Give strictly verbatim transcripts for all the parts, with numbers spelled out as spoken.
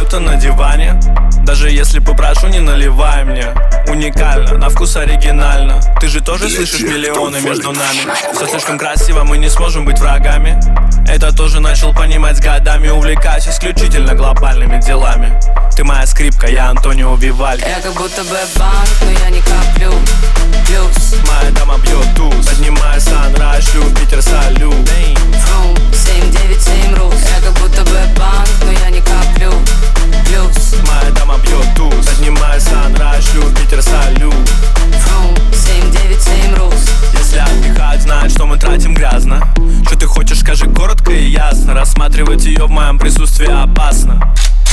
будто на диване. Даже если попрошу, не наливай мне. Уникально, на вкус оригинально. Ты же тоже слышишь миллионы между нами. Все слишком красиво, мы не сможем быть врагами. Это тоже начал понимать с годами. Увлекаюсь исключительно глобальными делами. Ты моя скрипка, я Антонио Вивальди. Я как будто бы банк, но я не коплю. Плюс моя дама бьет туз. Поднимаю санрайз, Юпитер, салют. Фрум, семь девять семь рус. Я как будто бы банк, но я не коплю. Плюс моя дама бьет туз. Поднимаю санрайз, Юпитер, салют. Фрум, семь девять семь рус. Если отдыхать, знают, что мы тратим грязно. Что ты хочешь, скажи коротко и ясно. Рассматривать ее в моем присутствии опасно.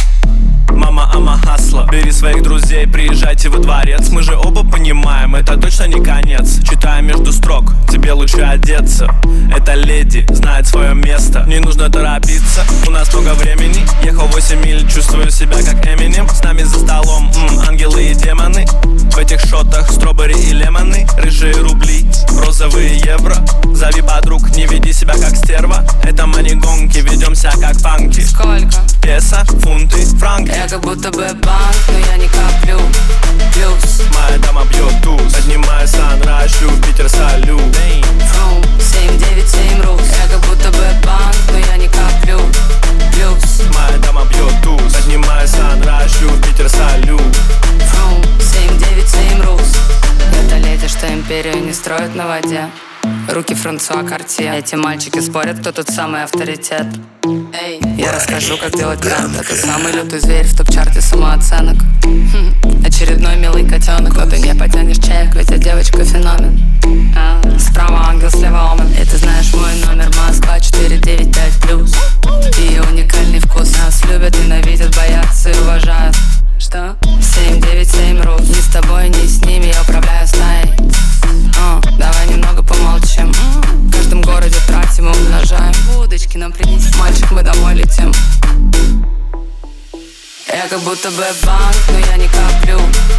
Мама, ама, хасла. Бери своих друзей, приезжайте во дворец. Мы же оба понимаем, это точно не конец. Читая между строк, тебе лучше одеться. Эта леди знает свое место. Не нужно торопиться, у нас много времени. Ехал восемь миль, чувствую себя как Эминем. С нами за столом м, ангелы и демоны. В этих шотах стробери и лемоны. Рыжие рубли, розовые евро. Зови подруг, не веди себя как стерва. Это мани-гонки, ведемся как панки. Сколько? Песо, фунты, франки. Я как будто бы банк, но я не коплю. Плюс моя дама бьет туз. Поднимаю санрайз, Юпитер, салют. Фрум, семь девять семь рус. Я как будто бы банк, но я не коплю. Плюс моя дама бьет туз. Поднимаю санрайз, Юпитер, салют. Фрум, семь девять семь рус. Это леди, что империю не строит на воде. Руки Франсуа Картье. Эти мальчики спорят, кто тут самый авторитет. Эй, я расскажу, как делать бренд. Это самый лютый зверь в топ-чарте самооценок. Хм, очередной милый котенок. Но ты не потянешь чек, ведь я девочка феномен. а, Справа ангел, слева омен. И ты знаешь мой номер, Москва четыре девять пять плюс. Ее уникальный вкус. Нас любят, ненавидят, боятся и уважают. Что? семь девять семь рус. Ни с тобой, ни с ними, я управляю стаей. О, давай немного помолчим. В каждом городе тратим и умножаем. Удочки нам принеси, мальчик, мы домой летим. Я как будто бы банк, но я не коплю.